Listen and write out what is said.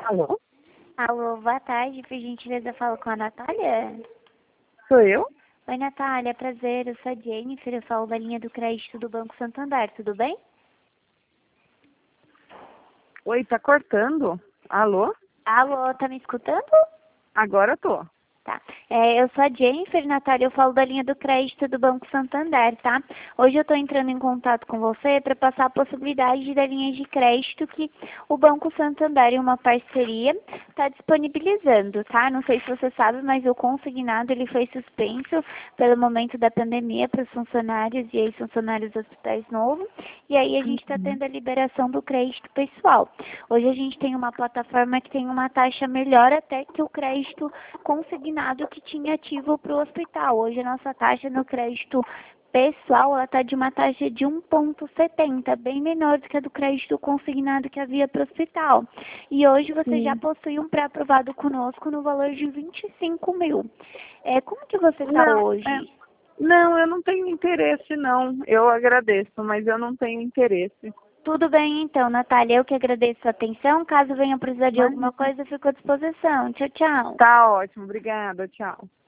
Alô? Alô, boa tarde, por gentileza eu falo com a Natália? Sou eu? Oi, Natália, prazer, eu sou a Jennifer, eu falo da linha do crédito do Banco Santander, tudo bem? Oi, tá cortando? Alô? Alô, tá me escutando? Agora eu tô. Tá. Eu sou a Jennifer, Natália, eu falo da linha do crédito do Banco Santander, tá? Hoje eu tô entrando em contato com você para passar a possibilidade da linha de crédito que o Banco Santander, em uma parceria, está disponibilizando, tá? Não sei se você sabe, mas o consignado ele foi suspenso pelo momento da pandemia para os funcionários e ex-funcionários dos hospitais novos, e aí a gente está tendo a liberação do crédito pessoal. Hoje a gente tem uma plataforma que tem uma taxa melhor até que o crédito consignado que tinha ativo para o hospital. Hoje a nossa taxa no crédito pessoal ela está de uma taxa de 1,70, bem menor do que a do crédito consignado que havia para o hospital. E hoje você já Sim. possui um pré-aprovado conosco no valor de 25 mil. Como que você está Não, hoje? não, eu não tenho interesse, não. Eu agradeço, mas eu não tenho interesse. Tudo bem então, Natália. Eu que agradeço a atenção. Caso venha precisar de Mas alguma coisa, eu fico à disposição. Tchau, tchau. tá ótimo, obrigada, tchau.